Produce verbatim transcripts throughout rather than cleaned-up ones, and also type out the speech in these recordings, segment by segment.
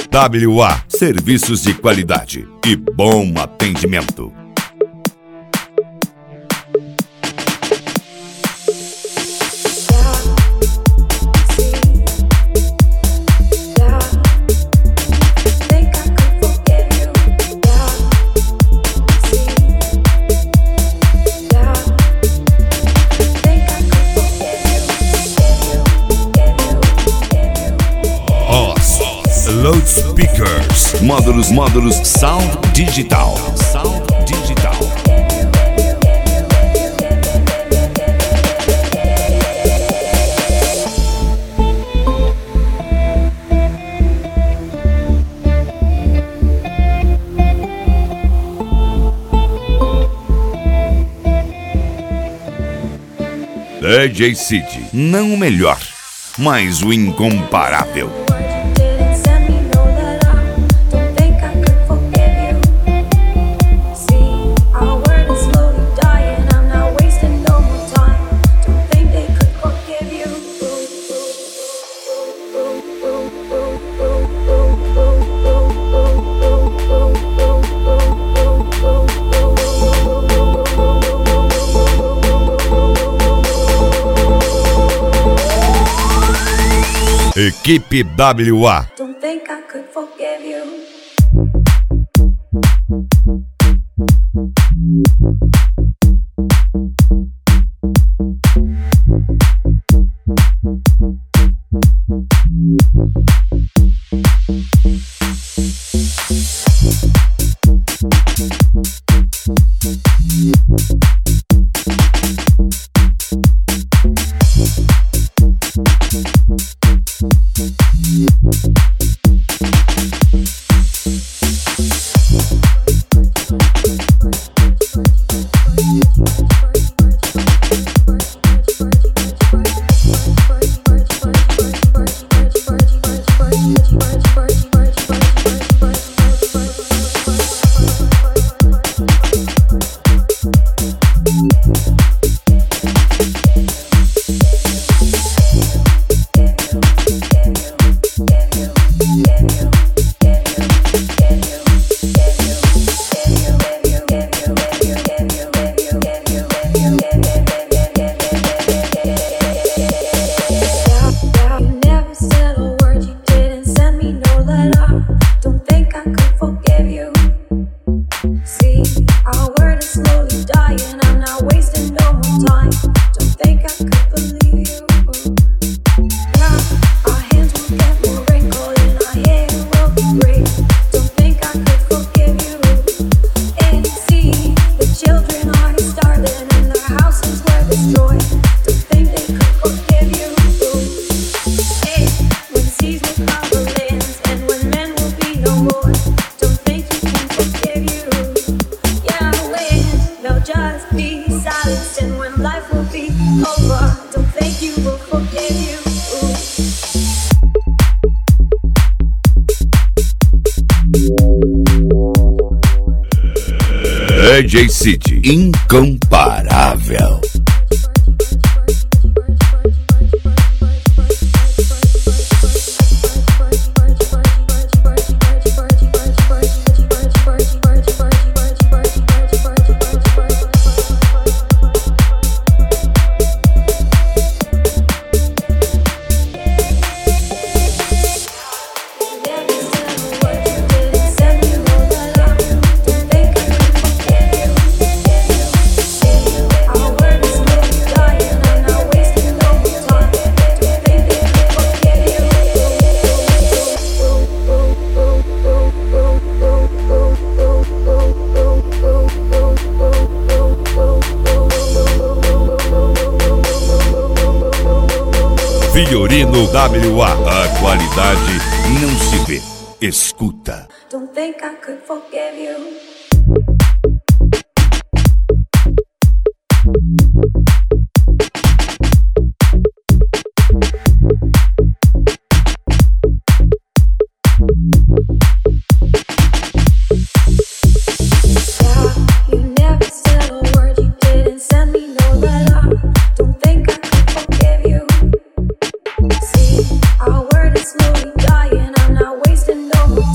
W A, serviços de qualidade e bom atendimento. Loudspeakers, módulos, módulos, sound digital, sound digital. D J City, não o melhor, mas o incomparável. Equipe W A. Don't think I could forgive you. D J City, incomparável. Fiorino W A, a qualidade não se vê, escuta. Don't think I could forgive you. Our word is slowly dying. I'm not wasting no more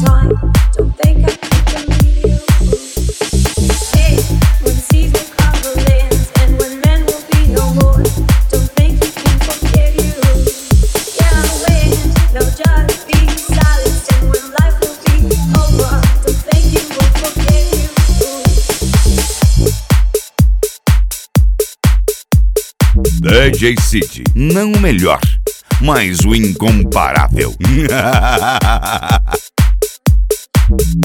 J City, não o melhor, mas o incomparável.